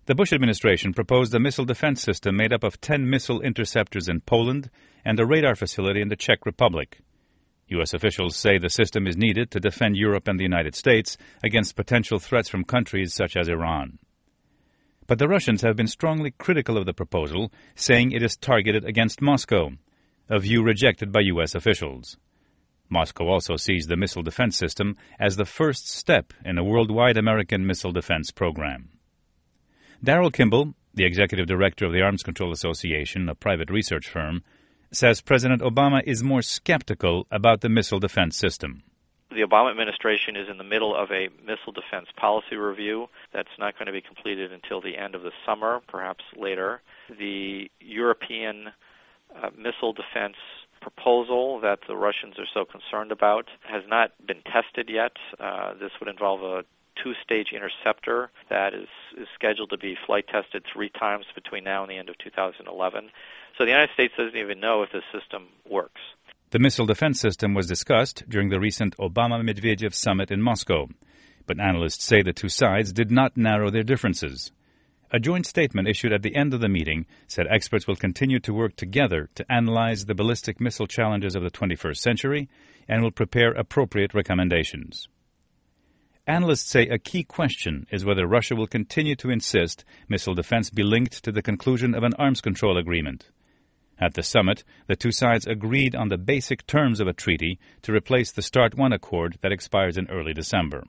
The Bush administration proposed a missile defense system made up of 10 missile interceptors in Poland and a radar facility in the Czech Republic. U.S. officials say the system is needed to defend Europe and the United States against potential threats from countries such as Iran. But the Russians have been strongly critical of the proposal, saying it is targeted against Moscow, a view rejected by U.S. officials. Moscow also sees the missile defense system as the first step in a worldwide American missile defense program. Darrell Kimball, the executive director of the Arms Control Association, a private research firm, says President Obama is more skeptical about the missile defense system. The Obama administration is in the middle of a missile defense policy review that's not going to be completed until the end of the summer, perhaps later. The European missile defense proposal that the Russians are so concerned about has not been tested yet. This would involve a two-stage interceptor that is scheduled to be flight tested 3 times between now and the end of 2011. So the United States doesn't even know if this system works. The missile defense system was discussed during the recent Obama-Medvedev summit in Moscow, but analysts say the two sides did not narrow their differences. A joint statement issued at the end of the meeting said experts will continue to work together to analyze the ballistic missile challenges of the 21st century and will prepare appropriate recommendations. Analysts say a key question is whether Russia will continue to insist missile defense be linked to the conclusion of an arms control agreement. At the summit, the two sides agreed on the basic terms of a treaty to replace the START I accord that expires in early December.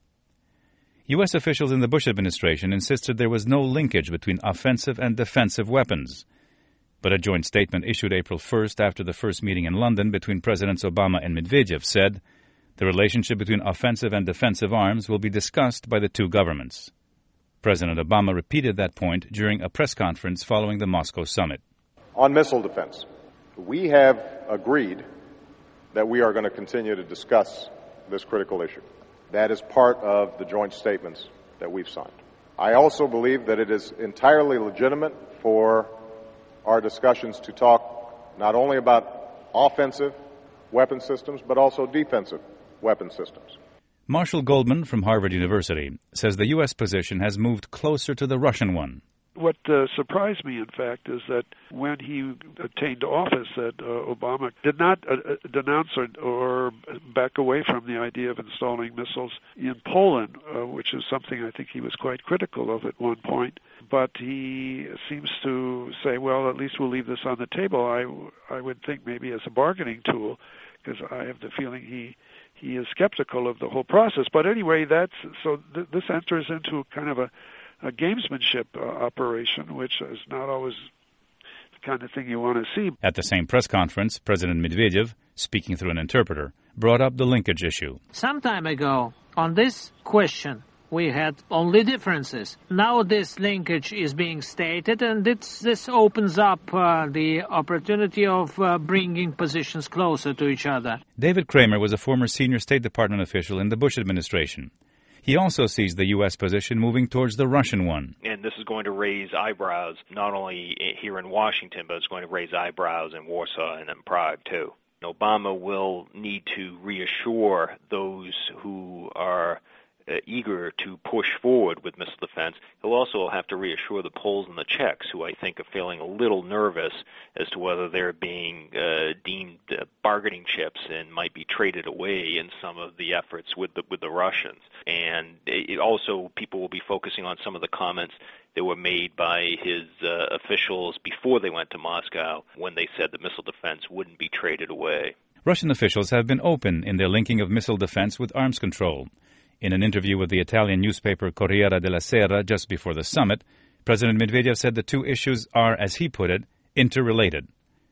U.S. officials in the Bush administration insisted there was no linkage between offensive and defensive weapons. But a joint statement issued April 1st after the first meeting in London between Presidents Obama and Medvedev said the relationship between offensive and defensive arms will be discussed by the two governments. President Obama repeated that point during a press conference following the Moscow summit. On missile defense, we have agreed that we are going to continue to discuss this critical issue. That is part of the joint statements that we've signed. I also believe that it is entirely legitimate for our discussions to talk not only about offensive weapon systems, but also defensive weapon systems. Marshall Goldman from Harvard University says the U.S. position has moved closer to the Russian one. What surprised me, in fact, is that when he attained office, that Obama did not denounce or back away from the idea of installing missiles in Poland, which is something I think he was quite critical of at one point. But he seems to say, well, at least we'll leave this on the table. I would think maybe as a bargaining tool, because I have the feeling he is skeptical of the whole process. But anyway, this enters into kind of a gamesmanship operation, which is not always the kind of thing you want to see. At the same press conference, President Medvedev, speaking through an interpreter, brought up the linkage issue. Some time ago, on this question, we had only differences. Now this linkage is being stated, and this opens up the opportunity of bringing positions closer to each other. David Kramer was a former senior State Department official in the Bush administration. He also sees the U.S. position moving towards the Russian one. And this is going to raise eyebrows not only here in Washington, but it's going to raise eyebrows in Warsaw and in Prague, too. Obama will need to reassure those who are eager to push forward with missile defense. He'll also have to reassure the Poles and the Czechs, who I think are feeling a little nervous as to whether they're being deemed bargaining chips and might be traded away in some of the efforts with the Russians. And also people will be focusing on some of the comments that were made by his officials before they went to Moscow when they said that missile defense wouldn't be traded away. Russian officials have been open in their linking of missile defense with arms control. In an interview with the Italian newspaper Corriere della Sera just before the summit, President Medvedev said the two issues are, as he put it, interrelated.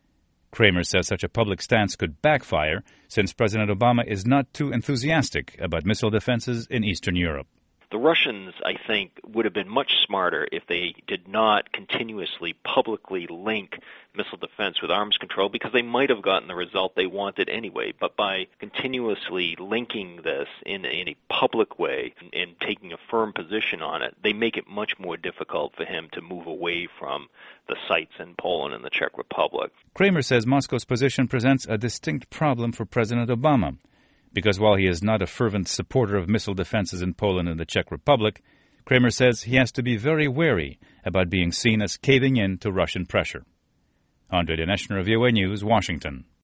Kramer says such a public stance could backfire since President Obama is not too enthusiastic about missile defenses in Eastern Europe. The Russians, I think, would have been much smarter if they did not continuously publicly link missile defense with arms control, because they might have gotten the result they wanted anyway. But by continuously linking this in a public way and taking a firm position on it, they make it much more difficult for him to move away from the sites in Poland and the Czech Republic. Kramer says Moscow's position presents a distinct problem for President Obama, because while he is not a fervent supporter of missile defenses in Poland and the Czech Republic, Kramer says he has to be very wary about being seen as caving in to Russian pressure. Andre Dinesh, VOA News, Washington.